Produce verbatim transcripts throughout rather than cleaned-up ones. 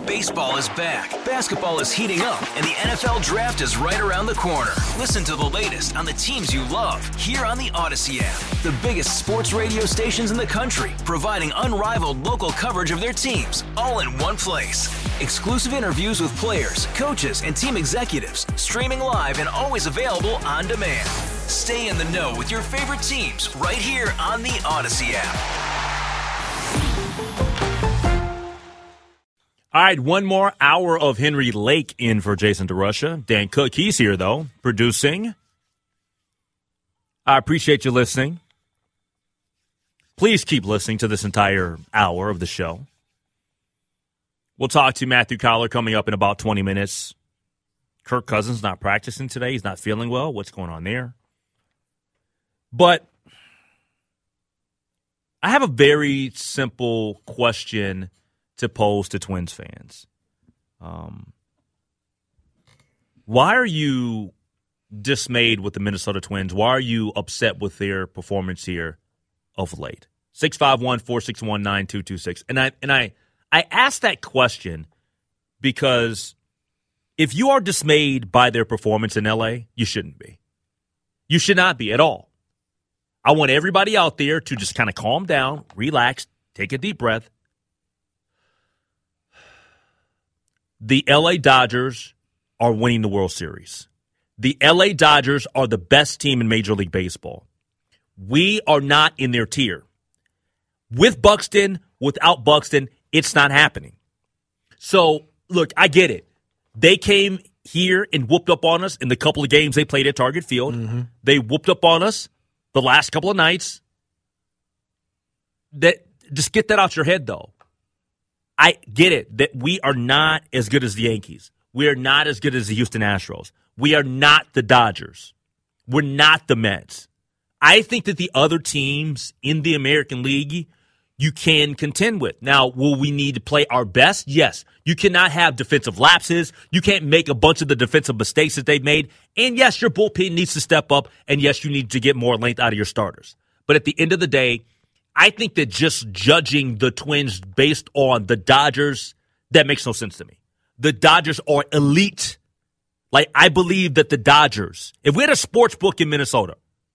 Baseball is back, basketball is heating up, and the N F L Draft is right around the corner. Listen to the latest on the teams you love here on the Odyssey app. The biggest sports radio stations in the country, providing unrivaled local coverage of their teams, all in one place. Exclusive interviews with players, coaches, and team executives, streaming live and always available on demand. Stay in the know with your favorite teams right here on the Odyssey app. All right, one more hour of Henry Lake in for Jason DeRusha. Dan Cook, he's here, though, producing. I appreciate you listening. Please keep listening to this entire hour of the show. We'll talk to Matthew Collar coming up in about twenty minutes. Kirk Cousins not practicing today. He's not feeling well. What's going on there? But I have a very simple question to pose to Twins fans. Um, why are you dismayed with the Minnesota Twins? Why are you upset with their performance here of late? six five one, four six one, nine two two six. And I and I I ask that question because if you are dismayed by their performance in L A, you shouldn't be. You should not be at all. I want everybody out there to just kind of calm down, relax, take a deep breath. The L A Dodgers are winning the World Series. The L A Dodgers are the best team in Major League Baseball. We are not in their tier. With Buxton, without Buxton, it's not happening. So, look, I get it. They came here and whooped up on us in the couple of games they played at Target Field. Mm-hmm. They whooped up on us the last couple of nights. That just get that out your head, though. I get it that we are not as good as the Yankees. We are not as good as the Houston Astros. We are not the Dodgers. We're not the Mets. I think that the other teams in the American League you can contend with. Now, will we need to play our best? Yes. You cannot have defensive lapses. You can't make a bunch of the defensive mistakes that they've made. And yes, your bullpen needs to step up. And yes, you need to get more length out of your starters. But at the end of the day, I think that just judging the Twins based on the Dodgers, that makes no sense to me. The Dodgers are elite. Like, I believe that the Dodgers, if we had a sports book in Minnesota,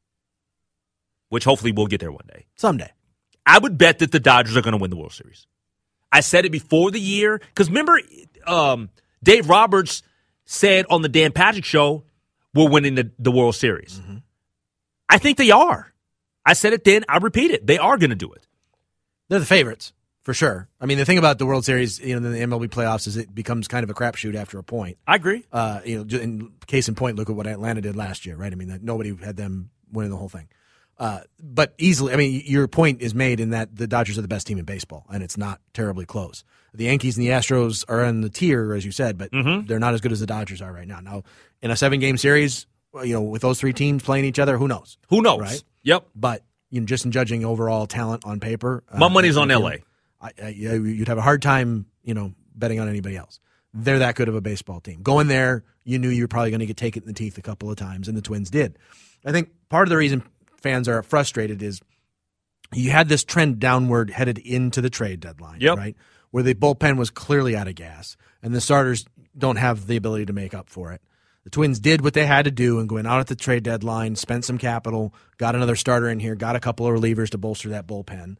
which hopefully we'll get there one day. Someday. I would bet that the Dodgers are going to win the World Series. I said it before the year. Because remember, um, Dave Roberts said on the Dan Patrick Show, we're winning the, the World Series. Mm-hmm. I think they are. I said it then. I repeat it. They are going to do it. They're the favorites, for sure. I mean, the thing about the World Series, you know, the M L B playoffs is it becomes kind of a crapshoot after a point. I agree. Uh, you know, in case in point, look at what Atlanta did last year, right? I mean, that nobody had them winning the whole thing. Uh, but easily, I mean, your point is made in that the Dodgers are the best team in baseball, and it's not terribly close. The Yankees and the Astros are in the tier, as you said, but mm-hmm. they're not as good as the Dodgers are right now. Now, in a seven-game series, you know, with those three teams playing each other, who knows? Who knows? Right? Yep. But you know, just in judging overall talent on paper, my uh, money's on L A. I, I, you'd have a hard time, you know, betting on anybody else. They're that good of a baseball team. Going there, you knew you were probably going to get taken in the teeth a couple of times, and the Twins did. I think part of the reason fans are frustrated is you had this trend downward headed into the trade deadline, yep. right? Where the bullpen was clearly out of gas, and the starters don't have the ability to make up for it. The Twins did what they had to do and going out at the trade deadline, spent some capital, got another starter in here, got a couple of relievers to bolster that bullpen.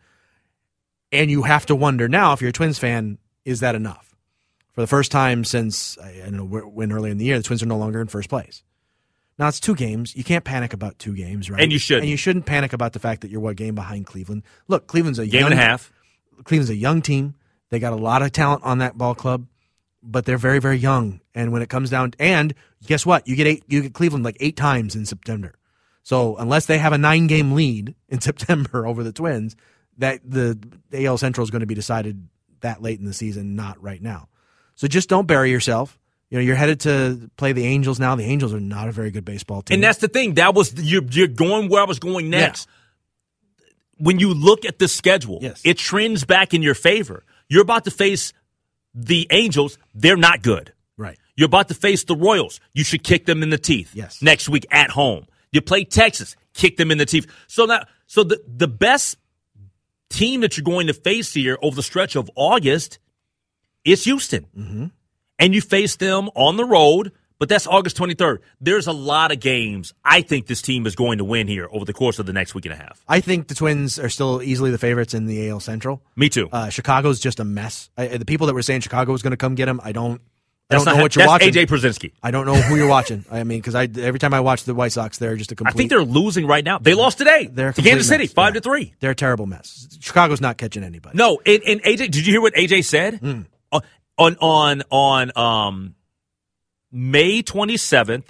And you have to wonder now, if you're a Twins fan, is that enough? For the first time since, I don't know when earlier in the year, the Twins are no longer in first place. Now, it's two games. You can't panic about two games, right? And you shouldn't. And you shouldn't panic about the fact that you're one game behind Cleveland. Look, Cleveland's a game young, and a half. Cleveland's a young team. They got a lot of talent on that ball club, but they're very, very young. And when it comes down, and guess what? You get eight. You get Cleveland like eight times in September. So unless they have a nine-game lead in September over the Twins, that the A L Central is going to be decided that late in the season, not right now. So just don't bury yourself. You know, you're headed to play the Angels now. The Angels are not a very good baseball team. And that's the thing. That was you're, you're going where I was going next. Yeah. When you look at the schedule, yes. it trends back in your favor. You're about to face the Angels. They're not good. Right. You're about to face the Royals. You should kick them in the teeth. Yes. Next week at home. You play Texas. Kick them in the teeth. So now, so the the best team that you're going to face here over the stretch of August it's Houston. Mm-hmm. And you face them on the road, but that's August twenty-third. There's a lot of games I think this team is going to win here over the course of the next week and a half. I think the Twins are still easily the favorites in the A L Central. Me too. Uh, Chicago's just a mess. I, the people that were saying Chicago was going to come get them, I don't I That's don't know not, what you're that's watching. A J Przinsky. I don't know who you're watching. I mean, because I every time I watch the White Sox, they're just a complete. I think they're losing right now. They lost today They're a to Kansas complete City, mess. five Yeah. to three. They're a terrible mess. Chicago's not catching anybody. No, and, and A J, did you hear what A J said Mm. on on on um May twenty-seventh?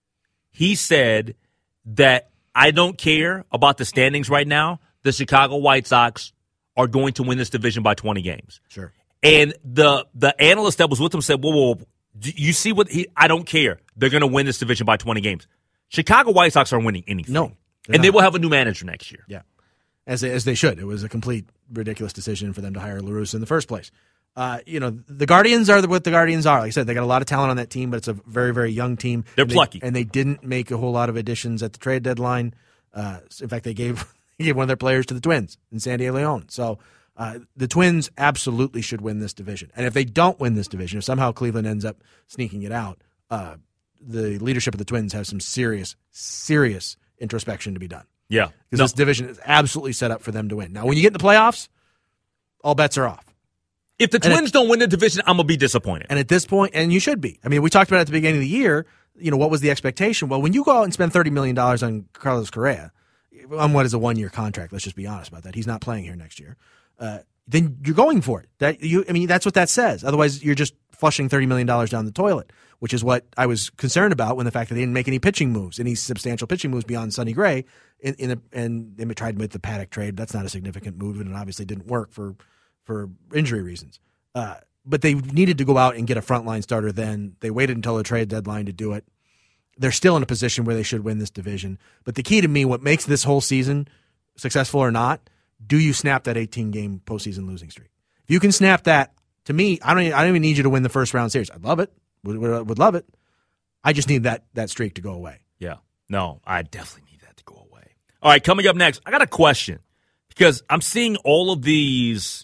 He said that I don't care about the standings right now. The Chicago White Sox are going to win this division by twenty games. Sure. And the the analyst that was with him said, "Whoa, whoa, whoa. Do you see what he? I don't care. They're going to win this division by twenty games. Chicago White Sox aren't winning anything. No, and not. they will have a new manager next year. Yeah, as they, as they should. It was a complete ridiculous decision for them to hire LaRusse in the first place. Uh, you know, the Guardians are what the Guardians are. Like I said, they got a lot of talent on that team, but it's a very, very young team. They're and they, plucky, and they didn't make a whole lot of additions at the trade deadline. Uh, in fact, they gave they gave one of their players to the Twins in Sandy Leon. So. Uh, the Twins absolutely should win this division. And if they don't win this division, if somehow Cleveland ends up sneaking it out, uh, the leadership of the Twins have some serious, serious introspection to be done. Yeah. Because No. this division is absolutely set up for them to win. Now, when you get in the playoffs, all bets are off. If the And Twins it- don't win the division, I'm going to be disappointed. And at this point, and you should be. I mean, we talked about it at the beginning of the year, you know, what was the expectation? Well, when you go out and spend thirty million dollars on Carlos Correa, on what is a one-year contract, let's just be honest about that. He's not playing here next year. Uh, then you're going for it. That you, I mean, that's what that says. Otherwise, you're just flushing thirty million dollars down the toilet, which is what I was concerned about when the fact that they didn't make any pitching moves, any substantial pitching moves beyond Sonny Gray, in, in a, and they tried with the Paddock trade. That's not a significant move, and it obviously didn't work for for injury reasons. Uh, but they needed to go out and get a frontline starter then. They waited until the trade deadline to do it. They're still in a position where they should win this division. But the key to me, what makes this whole season successful or not, do you snap that eighteen-game postseason losing streak? If you can snap that, to me, I don't. I don't even need you to win the first round series. I'd love it. Would, would, would love it. I just need that that streak to go away. Yeah. No, I definitely need that to go away. All right, coming up next, I got a question because I'm seeing all of these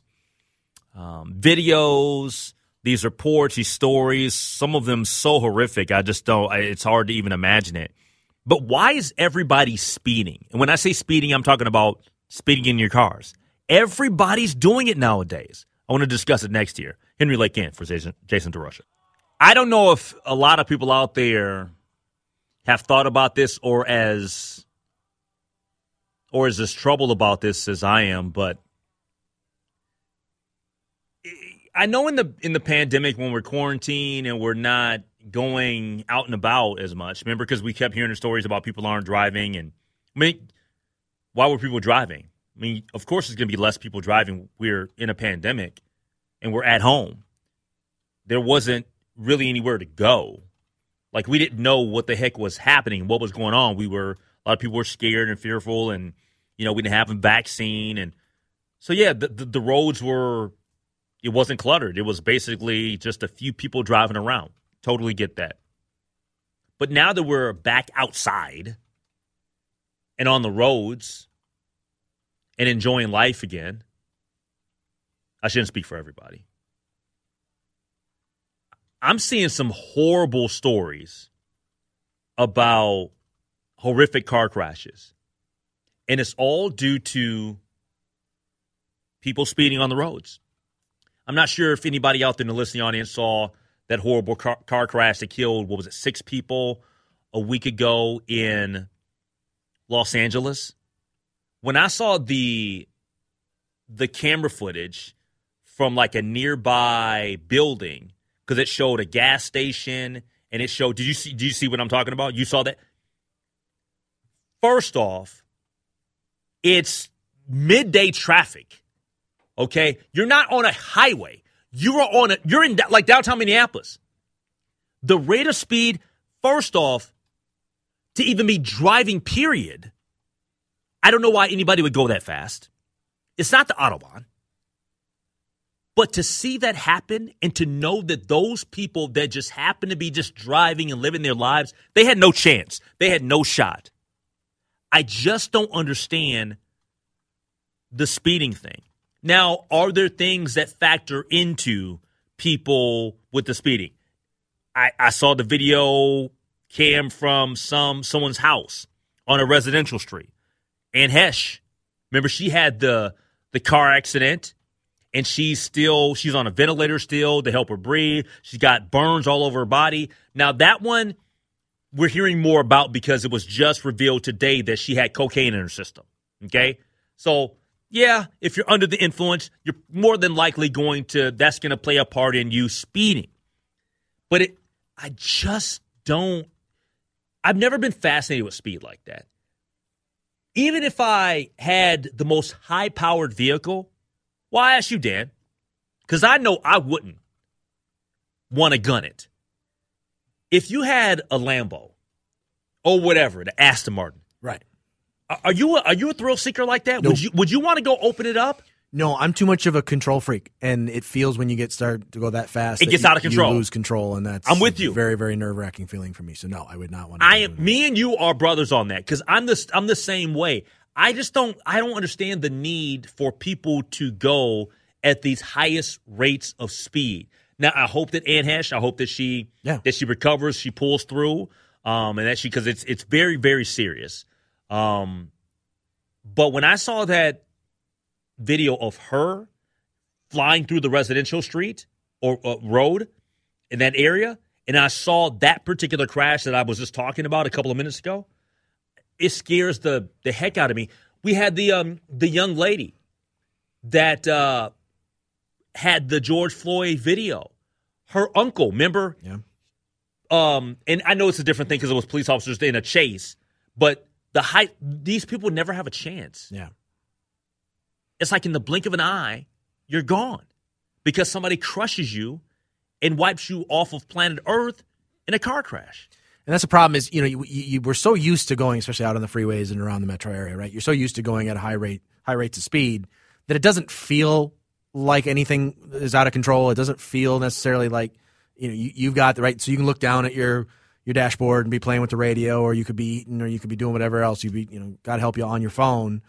um, videos, these reports, these stories, some of them so horrific, I just don't, I, it's hard to even imagine it. But why is everybody speeding? And when I say speeding, I'm talking about speeding in your cars. Everybody's doing it nowadays. I want to discuss it next year. Henry Lake Kent for Jason, Jason DeRusha. I don't know if a lot of people out there have thought about this or as or is as troubled about this as I am, but I know in the in the pandemic when we're quarantined and we're not going out and about as much, remember, because we kept hearing the stories about people aren't driving, and I mean, why were people driving? I mean, of course, there's going to be less people driving. We're in a pandemic, and we're at home. There wasn't really anywhere to go. Like, we didn't know what the heck was happening, what was going on. We were, a lot of people were scared and fearful, and, you know, we didn't have a vaccine. And so, yeah, the, the, the roads were, it wasn't cluttered. It was basically just a few people driving around. Totally get that. But now that we're back outside and on the roads and enjoying life again, I shouldn't speak for everybody. I'm seeing some horrible stories about horrific car crashes. And it's all due to people speeding on the roads. I'm not sure if anybody out there in the listening audience saw that horrible car, car crash that killed, what was it, six people a week ago in Los Angeles. When I saw the the camera footage from like a nearby building, because it showed a gas station and it showed, did you see, did you see what I'm talking about? You saw that? First off, it's midday traffic. Okay? You're not on a highway. You are on a, you're in like downtown Minneapolis. The rate of speed, first off, to even be driving, period, I don't know why anybody would go that fast. It's not the Autobahn. But to see that happen and to know that those people that just happen to be just driving and living their lives, they had no chance. They had no shot. I just don't understand the speeding thing. Now, are there things that factor into people with the speeding. I, I saw the video cam from some someone's house on a residential street. Ann Hesh, remember she had the the car accident, and she's still she's on a ventilator still to help her breathe. She's got burns all over her body. Now that one we're hearing more about because it was just revealed today that she had cocaine in her system. Okay, so yeah, if you're under the influence, you're more than likely going to that's going to play a part in you speeding. But it, I just don't. I've never been fascinated with speed like that. Even if I had the most high-powered vehicle, well, I ask you, Dan, because I know I wouldn't want to gun it. If you had a Lambo or whatever, the Aston Martin, right? Are you a, are you a thrill seeker like that? Nope. Would you would you want to go open it up? No, I'm too much of a control freak, and it feels when you get started to go that fast, it that gets you, out of control. You lose control, and that's I'm with you. A very, very nerve wracking feeling for me. So no, I would not want to. I am. Me and you are brothers on that because I'm the I'm the same way. I just don't I don't understand the need for people to go at these highest rates of speed. Now I hope that Ann Hesh, I hope that she yeah. that she recovers, she pulls through, um, and that she because it's it's very very serious. Um, but when I saw that video of her flying through the residential street or uh, road in that area, and I saw that particular crash that I was just talking about a couple of minutes ago, it scares the the heck out of me. We had the um the young lady that uh, had the George Floyd video. Her uncle, remember? Yeah. Um, and I know it's a different thing because it was police officers in a chase, but the height, these people never have a chance. Yeah. It's like in the blink of an eye, you're gone because somebody crushes you and wipes you off of planet Earth in a car crash. And that's the problem is, you know, you, you, you, we're so used to going, especially out on the freeways and around the metro area, right? You're so used to going at a high rate, high rates of speed that it doesn't feel like anything is out of control. It doesn't feel necessarily like, you know, you, you've got the right. So you can look down at your, your dashboard and be playing with the radio, or you could be eating, or you could be doing whatever else. You'd be, you know, God help you, on your phone.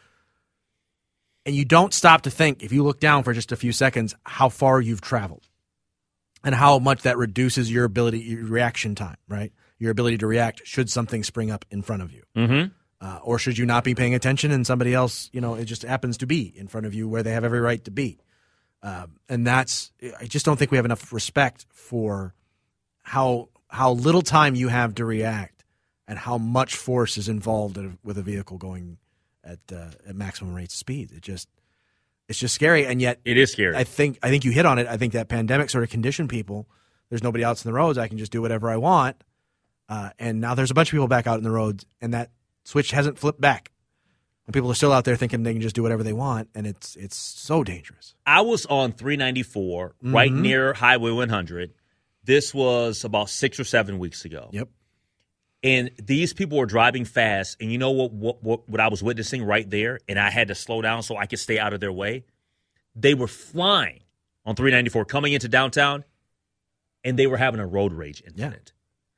And you don't stop to think, if you look down for just a few seconds, how far you've traveled and how much that reduces your ability, your reaction time, right? Your ability to react should something spring up in front of you. Mm-hmm. Uh, or should you not be paying attention and somebody else, you know, it just happens to be in front of you where they have every right to be. Uh, and that's, I just don't think we have enough respect for how how little time you have to react and how much force is involved with a vehicle going at uh, at maximum rates of speed. It just it's just scary, and yet it is scary. I think I think you hit on it. I think that pandemic sort of conditioned people. There's nobody else in the roads. I can just do whatever I want, uh, and now there's a bunch of people back out in the roads, and that switch hasn't flipped back. And people are still out there thinking they can just do whatever they want, and it's it's so dangerous. I was on three ninety-four, Mm-hmm. right near Highway one hundred. This was about six or seven weeks ago. Yep. And these people were driving fast, and you know what, what what what I was witnessing right there, and I had to slow down so I could stay out of their way? They were flying on three ninety-four coming into downtown, and they were having a road rage incident.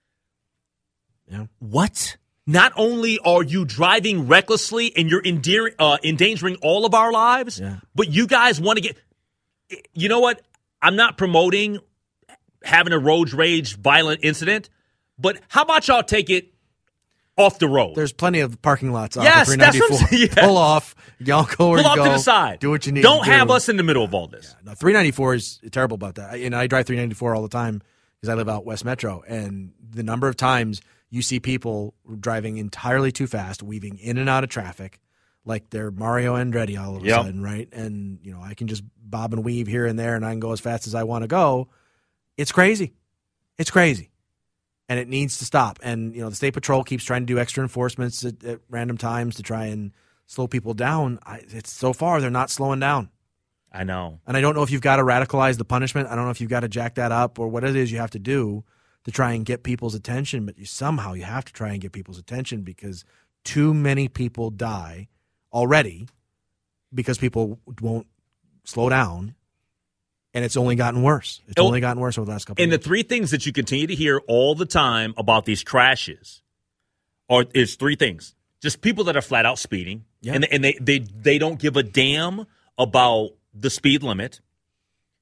Yeah. yeah. What? Not only are you driving recklessly and you're endearing, uh, endangering all of our lives, yeah. but you guys want to get – you know what? I'm not promoting having a road rage violent incident, but how about y'all take it off the road? There's plenty of parking lots off yes, of three ninety-four. That's what I'm saying. Pull off. Y'all go where Pull you off go. to the side. Do what you need Don't to do. have us in the middle of all this. Yeah, no, three ninety-four is terrible about that. And I drive three ninety-four all the time because I live out West Metro. And the number of times you see people driving entirely too fast, weaving in and out of traffic, like they're Mario Andretti all of a yep. sudden, right? And, you know, I can just bob and weave here and there and I can go as fast as I want to go. It's crazy. It's crazy. And it needs to stop. And, you know, the State Patrol keeps trying to do extra enforcements at, at random times to try and slow people down. I, it's so far, they're not slowing down. I know. And I don't know if you've got to radicalize the punishment. I don't know if you've got to jack that up or what it is you have to do to try and get people's attention. But you somehow you have to try and get people's attention because too many people die already because people won't slow down. And it's only gotten worse. It's Oh, only gotten worse over the last couple and of years. the three things that you continue to hear all the time about these crashes are is three things. Just people that are flat out speeding, Yeah. and, and they, they, they don't give a damn about the speed limit.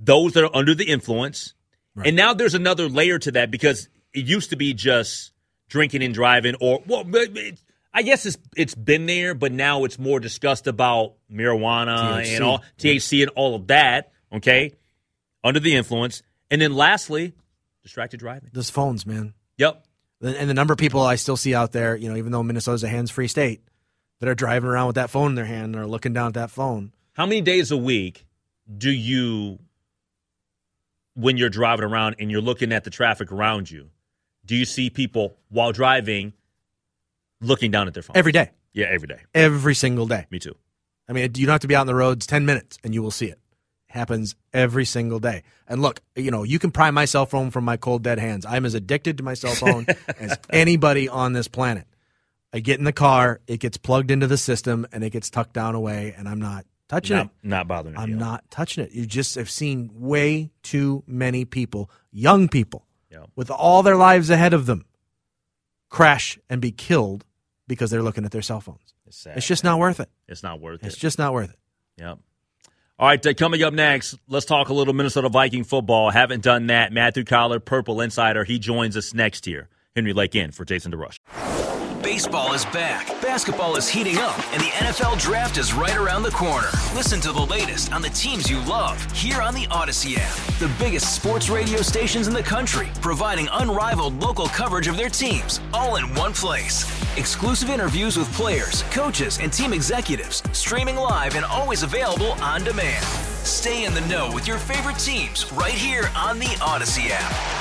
those that are under the influence. Right. And now there's another layer to that because it used to be just drinking and driving or, well, it, I guess it's it's been there, but now it's more discussed about marijuana T H C. and all T H C and all of that, okay, under the influence. And then lastly, distracted driving. Those phones, man. Yep. And the number of people I still see out there, you know, even though Minnesota's a hands-free state, that are driving around with that phone in their hand and are looking down at that phone. How many days a week do you, when you're driving around and you're looking at the traffic around you, do you see people while driving looking down at their phone? Every day. Yeah, every day. Every single day. Me too. I mean, you don't have to be out on the roads ten minutes and you will see it. It happens every single day. And look, you know, you can pry my cell phone from my cold, dead hands. I'm as addicted to my cell phone as anybody on this planet. I get in the car, it gets plugged into the system, and it gets tucked down away, and I'm not touching Not, it. not bothering I'm you. not touching it. You just have seen way too many people, young people, Yep. with all their lives ahead of them, crash and be killed because they're looking at their cell phones. It's sad. It's just not worth it. It's not worth It's it. just not worth it. Yep. All right, uh, coming up next, let's talk a little Minnesota Viking football. Haven't done that. Matthew Collar, Purple Insider, he joins us next here. Henry Lake in for Jason DeRush. Baseball is back, basketball is heating up, and the N F L Draft is right around the corner. Listen to the latest on the teams you love here on the Odyssey app. The biggest sports radio stations in the country, providing unrivaled local coverage of their teams, all in one place. Exclusive interviews with players, coaches, and team executives, streaming live and always available on demand. Stay in the know with your favorite teams right here on the Odyssey app.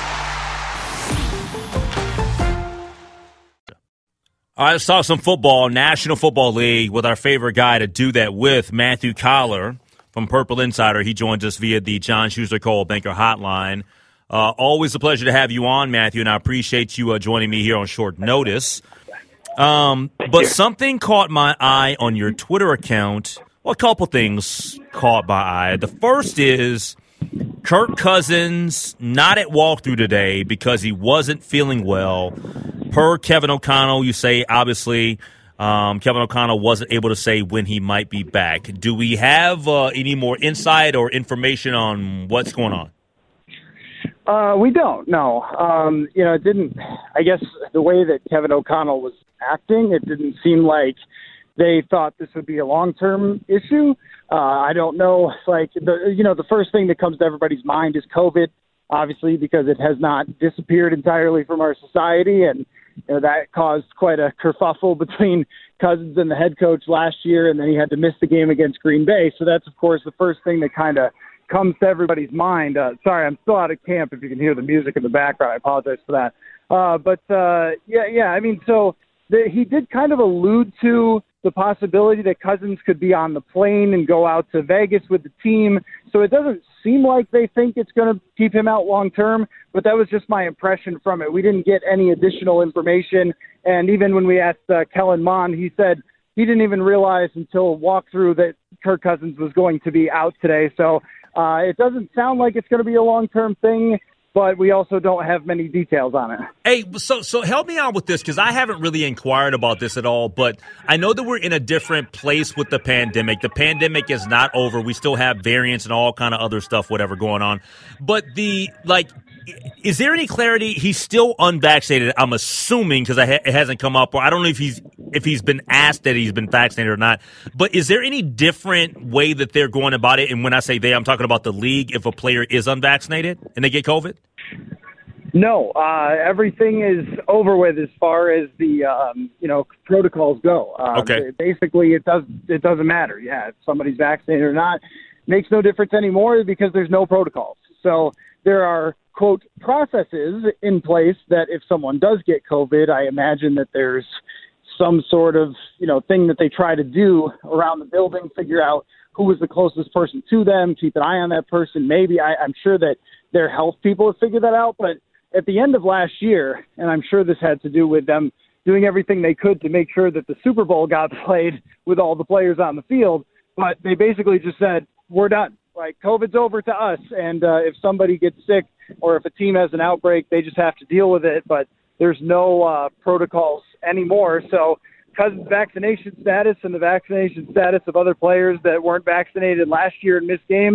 All right, let's talk some football, National Football League, with our favorite guy to do that with, Matthew Collar from Purple Insider. He joins us via the John Schuster Coldwell Banker Hotline. Uh, always a pleasure to have you on, Matthew, and I appreciate you uh, joining me here on short notice. Um, but something caught my eye on your Twitter account. Well, a couple things caught my eye. The first is Kirk Cousins not at walkthrough today because he wasn't feeling well. Per Kevin O'Connell, you say, obviously, um, Kevin O'Connell wasn't able to say when he might be back. Do we have uh, any more insight or information on what's going on? Uh, we don't, no. Um, you know, it didn't, I guess the way that Kevin O'Connell was acting, it didn't seem like they thought this would be a long-term issue. Uh, I don't know, like, the, you know, the first thing that comes to everybody's mind is COVID, obviously, because it has not disappeared entirely from our society, and you know, that caused quite a kerfuffle between Cousins and the head coach last year, and then he had to miss the game against Green Bay. So that's, of course, the first thing that kind of comes to everybody's mind. Uh, sorry, I'm still out of camp if you can hear the music in the background. I apologize for that. Uh, but, uh, yeah, yeah, I mean, so the, he did kind of allude to the possibility that Cousins could be on the plane and go out to Vegas with the team. So it doesn't seem like they think it's going to keep him out long term, but that was just my impression from it. We didn't get any additional information. And even when we asked uh, Kellen Mond, he said he didn't even realize until walkthrough that Kirk Cousins was going to be out today. So uh, it doesn't sound like it's going to be a long-term thing, but we also don't have many details on it. Hey, so so help me out with this, because I haven't really inquired about this at all, but I know that we're in a different place with the pandemic. The pandemic is not over. We still have variants and all kind of other stuff, whatever going on. But the, like, is there any clarity? He's still unvaccinated, I'm assuming, because ha- it hasn't come up. Or I don't know if he's if he's been asked that he's been vaccinated or not. But is there any different way that they're going about it? And when I say they, I'm talking about the league. If a player is unvaccinated and they get COVID? No, uh, everything is over with as far as the um, you know protocols go. Uh, Okay. Basically, it does it doesn't matter. Yeah, if somebody's vaccinated or not, makes no difference anymore because there's no protocols. So there are, quote, processes in place that if someone does get COVID, I imagine that there's some sort of, you know, thing that they try to do around the building, figure out who was the closest person to them, keep an eye on that person. Maybe I, I'm sure that their health people have figured that out. But at the end of last year, and I'm sure this had to do with them doing everything they could to make sure that the Super Bowl got played with all the players on the field, but they basically just said, we're done. Like, COVID's over to us, and uh, if somebody gets sick or if a team has an outbreak, they just have to deal with it, but there's no uh, protocols anymore. So Cousins' vaccination status and the vaccination status of other players that weren't vaccinated last year and missed games,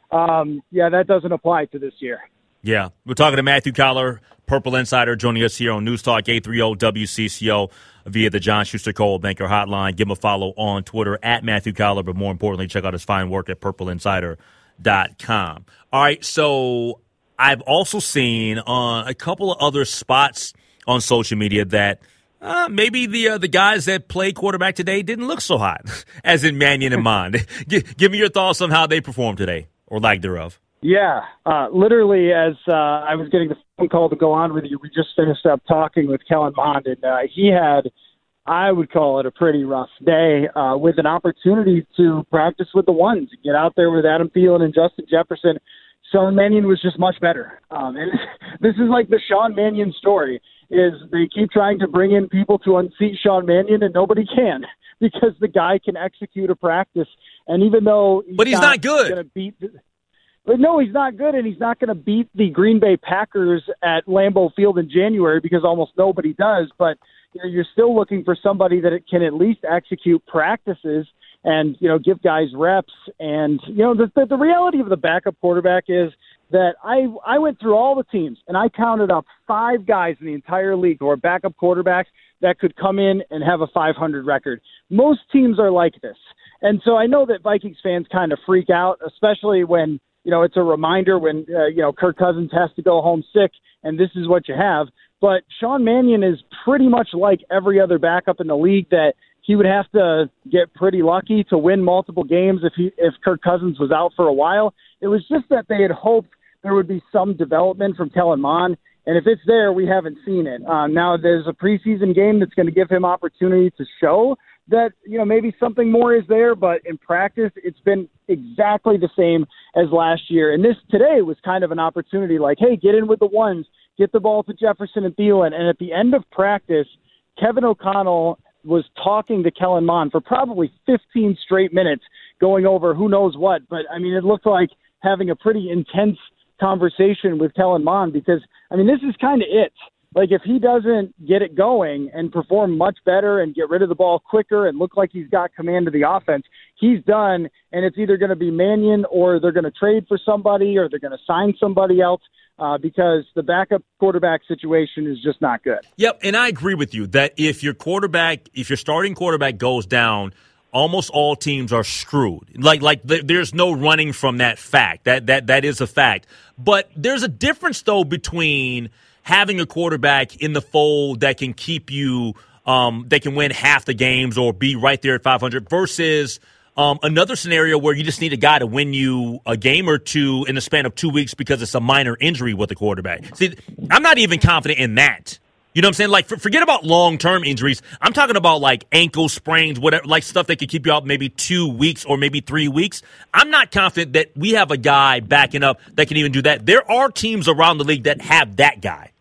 um, yeah, that doesn't apply to this year. Yeah, we're talking to Matthew Coller, Purple Insider, joining us here on News Talk eight thirty W C C O via the John Schuster Coldwell Banker Hotline. Give him a follow on Twitter at Matthew Coller, but more importantly, check out his fine work at purple insider dot com. All right, so I've also seen on a couple of other spots on social media that uh, maybe the uh, the guys that played quarterback today didn't look so hot, as in Mannion and Mond. Give, give me your thoughts on how they performed today, or lack thereof. Yeah, uh, literally as uh, I was getting the phone call to go on with you, we just finished up talking with Kellen Mond, and uh, he had, I would call it a pretty rough day, uh, with an opportunity to practice with the ones, get out there with Adam Thielen and Justin Jefferson. Sean Mannion was just much better. Um, and this is like the Sean Mannion story, is they keep trying to bring in people to unseat Sean Mannion, and nobody can, because the guy can execute a practice. And even though he's But he's not, not good. Gonna beat the, But no, he's not good, and he's not going to beat the Green Bay Packers at Lambeau Field in January because almost nobody does. But you know, you're still looking for somebody that can at least execute practices and, you know, give guys reps. And, you know, the, the, the reality of the backup quarterback is that I, I went through all the teams, and I counted up five guys in the entire league who are backup quarterbacks that could come in and have a five hundred record. Most teams are like this. And so I know that Vikings fans kind of freak out, especially when, you know, it's a reminder when, uh, you know, Kirk Cousins has to go home sick, and this is what you have. But Sean Mannion is pretty much like every other backup in the league, that he would have to get pretty lucky to win multiple games if he if Kirk Cousins was out for a while. It was just that they had hoped there would be some development from Kellen Mond, and if it's there, we haven't seen it. Um, now there's a preseason game that's going to give him opportunity to show that, you know, maybe something more is there, but in practice, it's been exactly the same as last year. And this today was kind of an opportunity, like, hey, get in with the ones, get the ball to Jefferson and Thielen. And at the end of practice, Kevin O'Connell was talking to Kellen Mond for probably fifteen straight minutes, going over who knows what. But, I mean, it looked like having a pretty intense conversation with Kellen Mond, because, I mean, this is kind of it. Like, if he doesn't get it going and perform much better and get rid of the ball quicker and look like he's got command of the offense, he's done, and it's either going to be Mannion or they're going to trade for somebody or they're going to sign somebody else uh, because the backup quarterback situation is just not good. Yep, and I agree with you that if your quarterback, if your starting quarterback goes down, almost all teams are screwed. Like, like th- there's no running from that fact. That that that is a fact. But there's a difference, though, between having a quarterback in the fold that can keep you, um, that can win half the games or be right there at five hundred versus um, another scenario where you just need a guy to win you a game or two in the span of two weeks because it's a minor injury with the quarterback. See, I'm not even confident in that. You know what I'm saying? Like, for, forget about long-term injuries. I'm talking about, like, ankle sprains, whatever, like stuff that could keep you out maybe two weeks or maybe three weeks. I'm not confident that we have a guy backing up that can even do that. There are teams around the league that have that guy.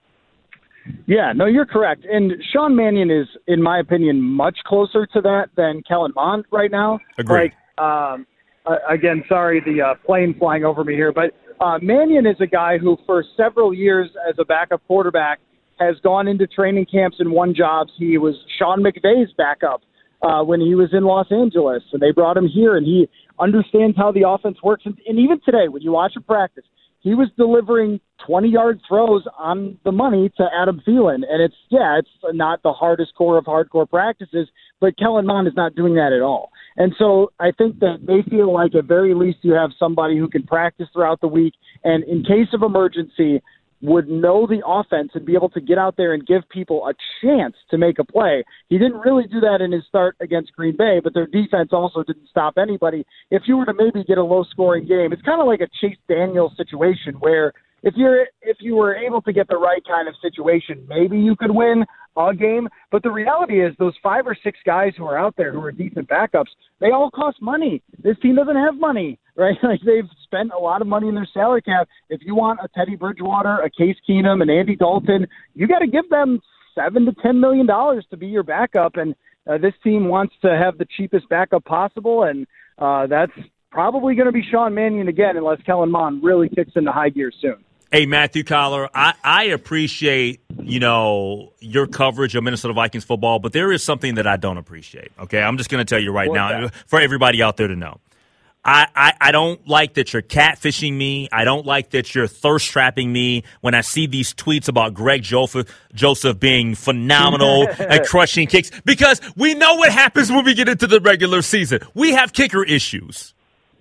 Yeah, no, you're correct. And Sean Mannion is, in my opinion, much closer to that than Kellen Mond right now. Agreed. Like, um, uh, again, sorry, the uh, plane flying over me here, but uh, Mannion is a guy who, for several years as a backup quarterback, has gone into training camps and won jobs. He was Sean McVay's backup uh, when he was in Los Angeles, and they brought him here, and he understands how the offense works. And, and even today, when you watch him practice, he was delivering twenty-yard throws on the money to Adam Thielen. And it's, yeah, it's not the hardest core of hardcore practices, but Kellen Mond is not doing that at all. And so I think that they feel like at very least you have somebody who can practice throughout the week, and in case of emergency, would know the offense and be able to get out there and give people a chance to make a play. He didn't really do that in his start against Green Bay, but their defense also didn't stop anybody. If you were to maybe get a low-scoring game, it's kind of like a Chase Daniel situation where if you're if you were able to get the right kind of situation, maybe you could win a game. But the reality is those five or six guys who are out there who are decent backups, they all cost money. This team doesn't have money, right? Like, they've spent a lot of money in their salary cap. If you want a Teddy Bridgewater, a Case Keenum, an Andy Dalton, you got to give them seven to ten million dollars to be your backup. And uh, this team wants to have the cheapest backup possible, and uh, that's probably going to be Sean Mannion again, unless Kellen Mond really kicks into high gear soon. Hey, Matthew Coller, I, I appreciate, you know, your coverage of Minnesota Vikings football, but there is something that I don't appreciate, okay? I'm just going to tell you right What's now that? for everybody out there to know. I, I, I don't like that you're catfishing me. I don't like that you're thirst trapping me when I see these tweets about Greg Joseph, Joseph being phenomenal at crushing kicks, because we know what happens when we get into the regular season. We have kicker issues.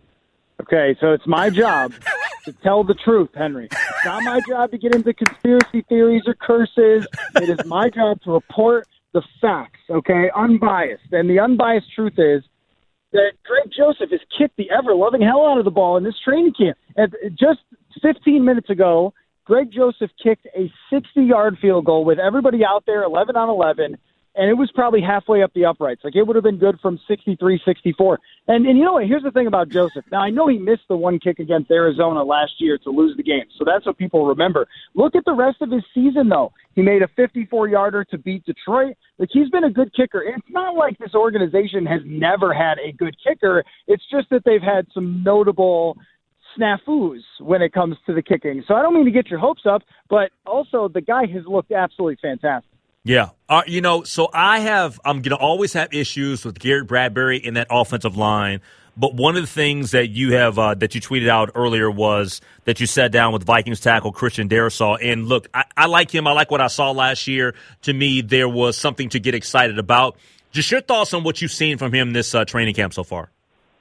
Okay, so it's my job to tell the truth, Henry. It's not my job to get into conspiracy theories or curses. It is my job to report the facts, okay, unbiased. And the unbiased truth is that Greg Joseph has kicked the ever-loving hell out of the ball in this training camp. And just fifteen minutes ago, Greg Joseph kicked a sixty-yard field goal with everybody out there, eleven on eleven, and it was probably halfway up the uprights. Like, it would have been good from sixty-three, sixty-four. And, and you know what? Here's the thing about Joseph. Now, I know he missed the one kick against Arizona last year to lose the game, so that's what people remember. Look at the rest of his season, though. He made a fifty-four-yarder to beat Detroit. Like, he's been a good kicker. It's not like this organization has never had a good kicker. It's just that they've had some notable snafus when it comes to the kicking. So I don't mean to get your hopes up, but also the guy has looked absolutely fantastic. Yeah. Uh, you know, so I have, I'm going to always have issues with Garrett Bradbury in that offensive line. But one of the things that you have, uh, that you tweeted out earlier was that you sat down with Vikings tackle Christian Darrisaw. And look, I, I like him. I like what I saw last year. To me, there was something to get excited about. Just your thoughts on what you've seen from him this uh, training camp so far.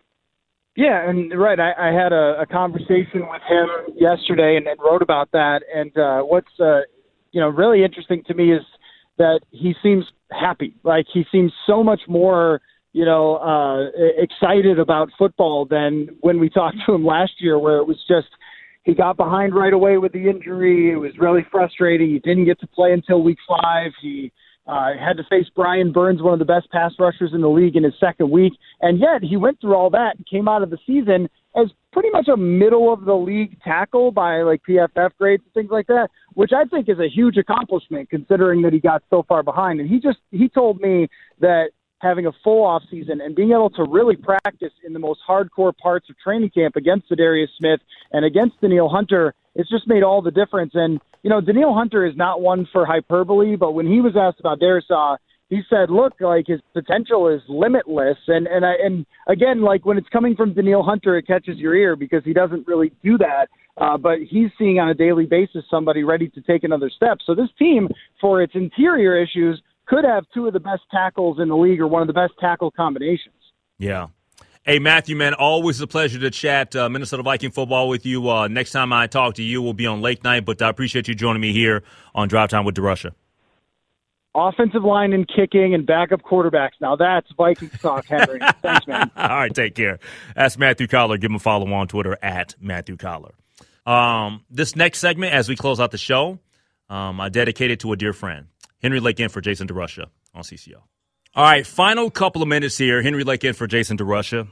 Yeah, and right, I, I had a, a conversation with him yesterday and, and wrote about that. And uh, what's, uh, you know, really interesting to me is that he seems happy. Like, he seems so much more, you know, uh, excited about football than when we talked to him last year, where it was just, he got behind right away with the injury. It was really frustrating. He didn't get to play until week five. He uh, had to face Brian Burns, one of the best pass rushers in the league, in his second week. And yet he went through all that and came out of the season as pretty much a middle-of-the-league tackle by, like, P F F grades and things like that, which I think is a huge accomplishment considering that he got so far behind. And he just he told me that having a full off season and being able to really practice in the most hardcore parts of training camp against Za'Darius Smith and against Danielle Hunter, it's just made all the difference. And, you know, Danielle Hunter is not one for hyperbole, but when he was asked about Darrisaw, he said, look, like, his potential is limitless. And, and, I, and again, like, when it's coming from Danielle Hunter, it catches your ear because he doesn't really do that. Uh, but he's seeing on a daily basis somebody ready to take another step. So this team, for its interior issues, could have two of the best tackles in the league or one of the best tackle combinations. Yeah. Hey, Matthew, man, always a pleasure to chat uh, Minnesota Viking football with you. Uh, next time I talk to you, we'll be on Lake Night, but I appreciate you joining me here on Drive Time with DeRusha. Offensive line and kicking and backup quarterbacks. Now that's Vikings talk, Henry. Thanks, man. All right, take care. That's Matthew Collar. Give him a follow on Twitter at Matthew Collar. Um, this next segment, as we close out the show, um, I dedicate it to a dear friend, Henry Lake in for Jason DeRusha on C C O. All right, final couple of minutes here. Henry Lake in for Jason DeRusha.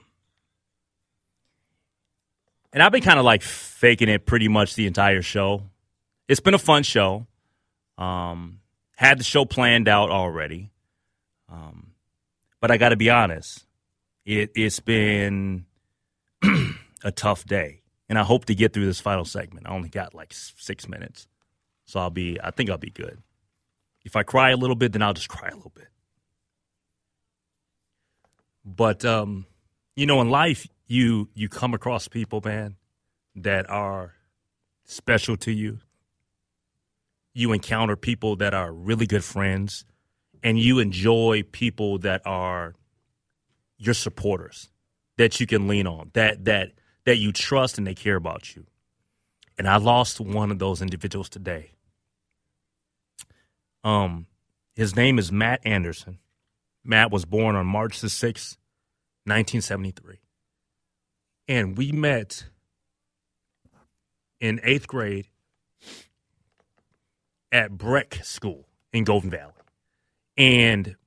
And I've been kind of like faking it pretty much the entire show. It's been a fun show. Um, had the show planned out already. Um, but I got to be honest, it, it's been a tough day. And I hope to get through this final segment. I only got like six minutes. So I'll be, I think I'll be good. If I cry a little bit, then I'll just cry a little bit. But, um, you know, in life, you you come across people, man, that are special to you. You encounter people that are really good friends, and you enjoy people that are your supporters, that you can lean on, that that that you trust and they care about you. And I lost one of those individuals today. Um, his name is Matt Anderson. Matt was born on March the sixth, nineteen seventy-three. And we met in eighth grade at Breck School in Golden Valley. And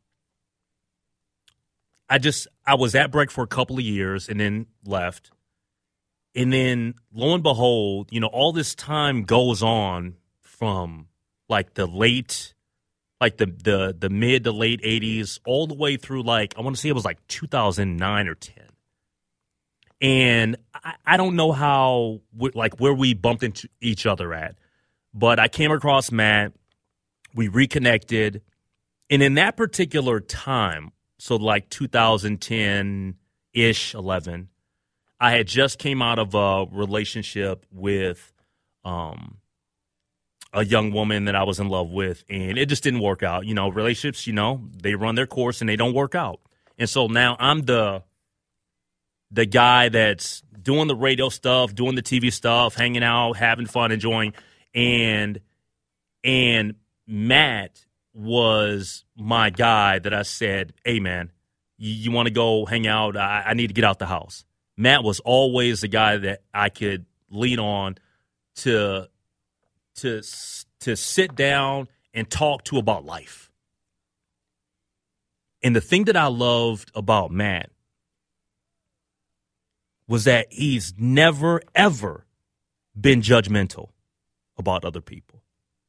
I just, I was at Breck for a couple of years and then left. And then, lo and behold, you know, all this time goes on from like the late, like the the the mid to late eighties, all the way through like, I want to say it was like two thousand nine or ten. And I, I don't know how, like where we bumped into each other at, but I came across Matt, we reconnected, and in that particular time, so like two thousand ten-ish, eleven, I had just came out of a relationship with um, a young woman that I was in love with, and it just didn't work out. You know, relationships, you know, they run their course and they don't work out. And so now I'm the the guy that's doing the radio stuff, doing the T V stuff, hanging out, having fun, enjoying. And and Matt was my guy that I said, hey, man, you, you want to go hang out? I, I need to get out the house. Matt was always the guy that I could lean on to to to sit down and talk to about life. And the thing that I loved about Matt was that he's never, ever been judgmental about other people.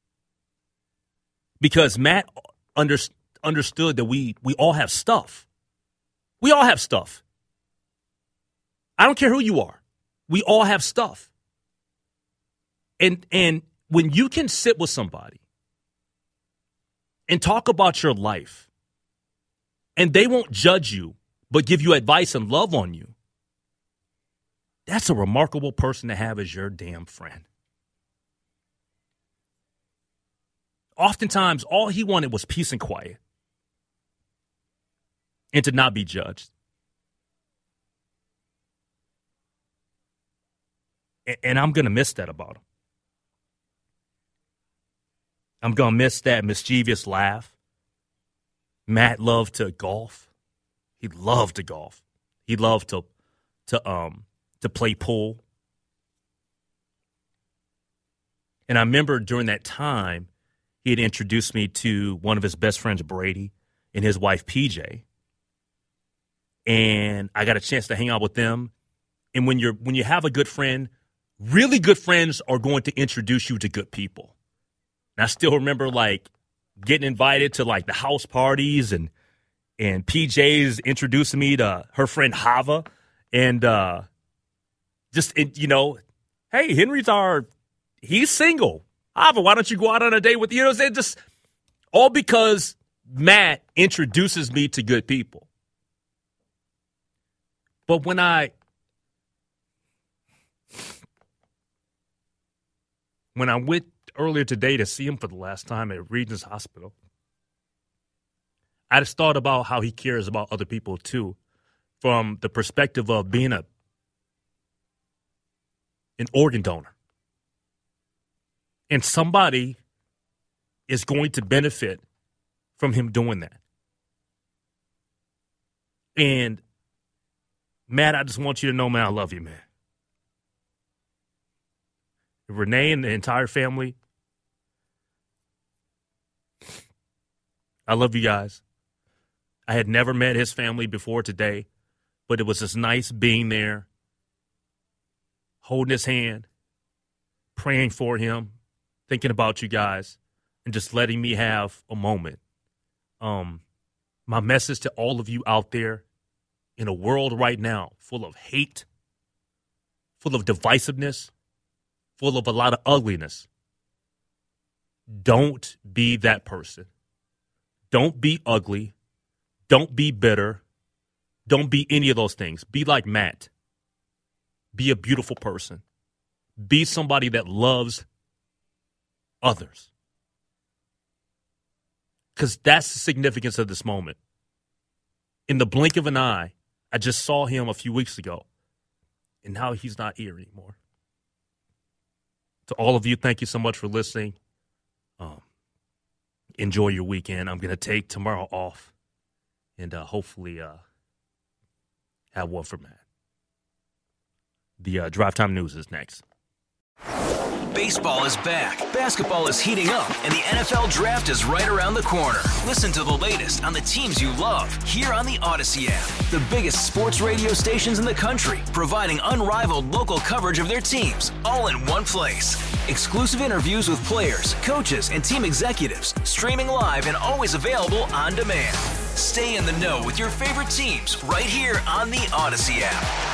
Because Matt under, understood that we we all have stuff. We all have stuff. I don't care who you are. We all have stuff. And and when you can sit with somebody and talk about your life, and they won't judge you, but give you advice and love on you, that's a remarkable person to have as your damn friend. Oftentimes, all he wanted was peace and quiet and to not be judged. And I'm going to miss that about him. I'm going to miss that mischievous laugh. Matt loved to golf. He loved to golf. He loved to to um to play pool. And I remember during that time, he had introduced me to one of his best friends, Brady, and his wife, P J. And I got a chance to hang out with them. And when you're when you have a good friend, really good friends are going to introduce you to good people. And I still remember, like, getting invited to, like, the house parties, and and P J's introducing me to her friend Hava. And uh, just, it, you know, hey, Henry's our, he's single. Hava, why don't you go out on a date with, you know what I'm saying? Just all because Matt introduces me to good people. But when I, when I went earlier today to see him for the last time at Regis Hospital, I just thought about how he cares about other people too, from the perspective of being a an organ donor. And somebody is going to benefit from him doing that. And Matt, I just want you to know, man, I love you, man. Renee and the entire family, I love you guys. I had never met his family before today, but it was just nice being there, holding his hand, praying for him, thinking about you guys, and just letting me have a moment. Um, my message to all of you out there in a world right now full of hate, full of divisiveness, full of a lot of ugliness, don't be that person. Don't be ugly. Don't be bitter. Don't be any of those things. Be like Matt. Be a beautiful person. Be somebody that loves others. Because that's the significance of this moment. In the blink of an eye, I just saw him a few weeks ago, and now he's not here anymore. To all of you, thank you so much for listening. Um, enjoy your weekend. I'm going to take tomorrow off and uh, hopefully uh, have one for Matt. The uh, Drive Time News is next. Baseball is back, basketball is heating up, and the N F L Draft is right around the corner. Listen to the latest on the teams you love here on the Odyssey app. The biggest sports radio stations in the country, providing unrivaled local coverage of their teams, all in one place. Exclusive interviews with players, coaches, and team executives, streaming live and always available on demand. Stay in the know with your favorite teams right here on the Odyssey app.